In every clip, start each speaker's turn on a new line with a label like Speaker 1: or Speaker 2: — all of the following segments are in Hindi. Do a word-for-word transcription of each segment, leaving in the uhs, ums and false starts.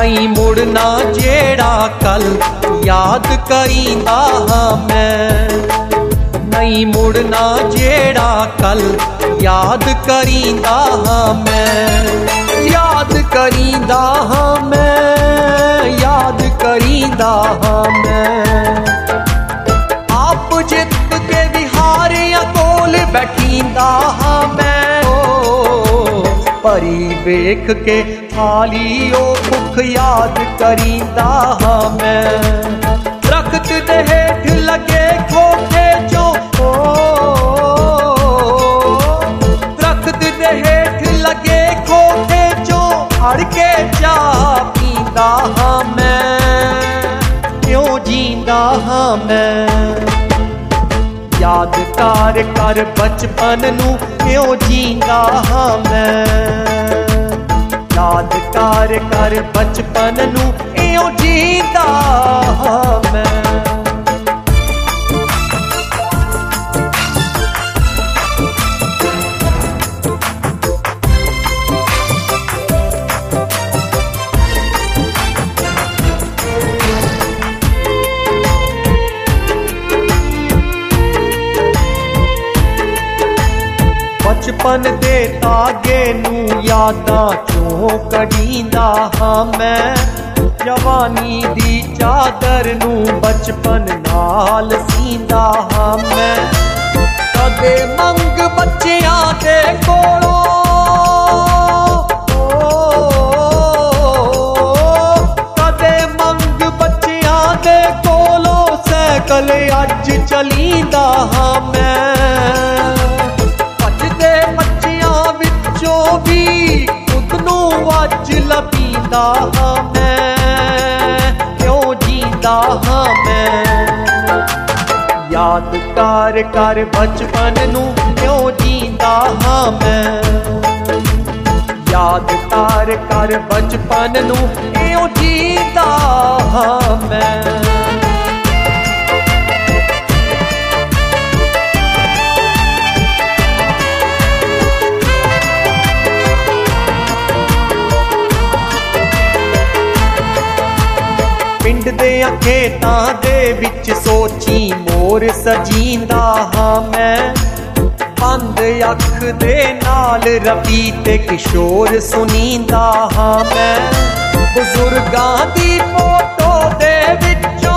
Speaker 1: नहीं मुड़ना जेड़ा कल याद करींदा हाँ मैं, नहीं मुड़ना जेड़ा कल याद करींदा हाँ मैं, याद करींदा हाँ मैं, याद करींदा हाँ मैं। आप जित के विहारियां कोल बैठींदा हाँ मैं, परी वेख के थाली ओ भुख याद करींदा हाँ मैं। दरख्त दे हेठ लगे खोखे चो, दरख्त दे हेठ लगे खोखे चो अड़ के चा पींदा हाँ मैं, क्यों जींदा हाँ मैं। याद कार कर बचपन नू क्यों जींदा हाँ मैं, याद कार कर बचपन नू क्यों जींदा हाँ मैं। बचपन दे तागे नू यादां चों कढींदा हाँ मैं, जवानी दी चादर नू बचपन नाल सींदा हाँ मैं। कदे मंग बच्चियां दे कोलों, कदे मंग बच्चियां दे कोलों सैकल अज चलींदा हाँ मैं। भी खुद नू अज लभींदा हाँ मैं, क्यों जींदा हाँ मैं। याद कर कर बचपन नू क्यों जींदा हाँ मैं, याद कर कर बचपन नू क्यों जींदा हाँ मैं। पिंड दे खेतां दे विच सोची मोर सजींदा हाँ मैं, बंद अख दे नाल रफी ते किशोर सुनींदा हाँ मैं। बुजुर्गां दी फोटो दे विचों,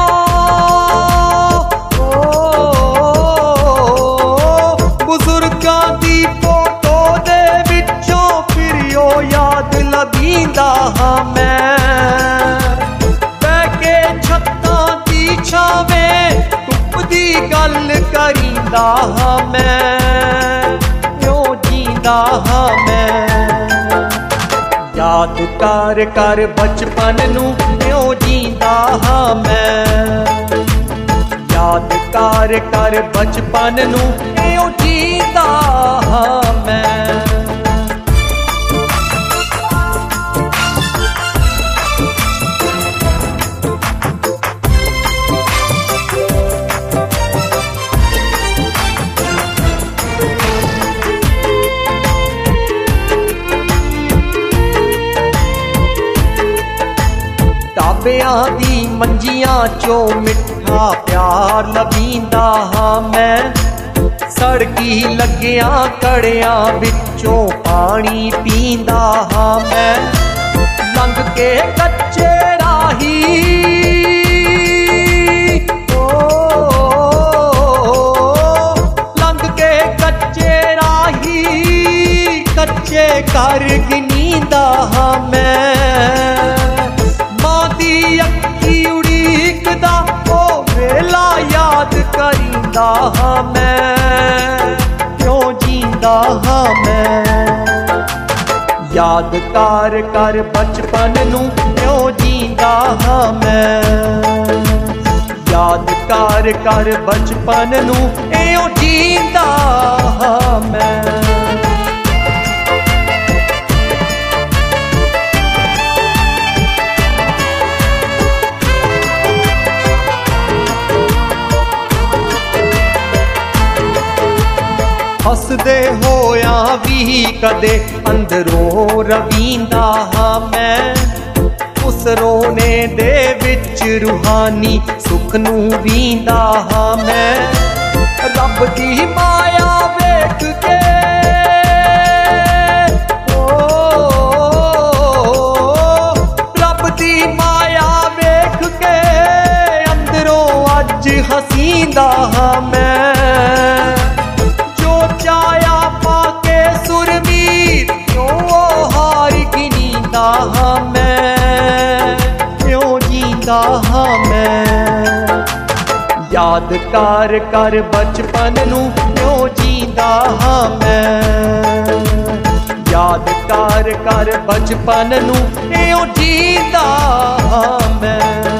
Speaker 1: बुजुर्गां दी फोटो दे विचों फिर ओ याद लभींदा हाँ मैं। गल करींदा हाँ मैं, क्यों जींदा हाँ मैं। याद कर कर बचपन नू क्यों जींदा हाँ मैं, याद कर कर बचपन नू क्यों जींदा हाँ मैं। ढाबियां दी मंजियां चो मिठा प्यार लभींदा हाँ मैं। सड़की लगिया कड़ियां विचों पानी पींदा हाँ मैं। लंघ के कच्चे राही ओ, लंघ के कच्चे राही कच्चे घर गिनींदा हाँ मैं। अखी उड़ीकदा ओ वेला याद करींदा हाँ मैं, क्यों जींदा हाँ मैं। याद कर कर बचपन नू क्यों जींदा हाँ मैं, याद कर कर बचपन नू क्यों जींदा हाँ मैं। हसदे होया भी कदे अंदरों रवींदा हाँ मैं। उस ਸਰੋਨੇ ਦੇ ਵਿੱਚ ਰੂਹਾਨੀ ਸੁੱਖ ਨੂੰ ਵੀਂਦਾ ਹਾਂ ਮੈਂ। ਰੱਬ ਦੀ ਮਾਇਆ ਵੇਖ ਕੇ ਰੱਬ ਦੀ ਮਾਇਆ ਵੇਖ ਕੇ ਅੰਦਰੋਂ ਅੱਜ ਹਸੀਂਦਾ ਹਾਂ ਮੈਂ। ਜੋ ਚਾਇਆ ਪਾ ਕੇ ਸੁਰਮੀਰ ਕਿਉਂ ਹਾਰ ਗਿਨੀਂਦਾ ਹਾਂ ਮੈਂ, ਕਿਉਂ ਜੀਂਦਾ ਹਾਂ ਮੈਂ। ਯਾਦ ਕਰ ਕਰ ਬਚਪਨ ਨੂੰ ਕਿਉਂ ਜੀਂਦਾ ਹਾਂ ਮੈਂ। ਯਾਦ ਕਰ ਕਰ ਬਚਪਨ ਨੂੰ ਕਿਉਂ ਜੀਂਦਾ ਹਾਂ ਮੈਂ।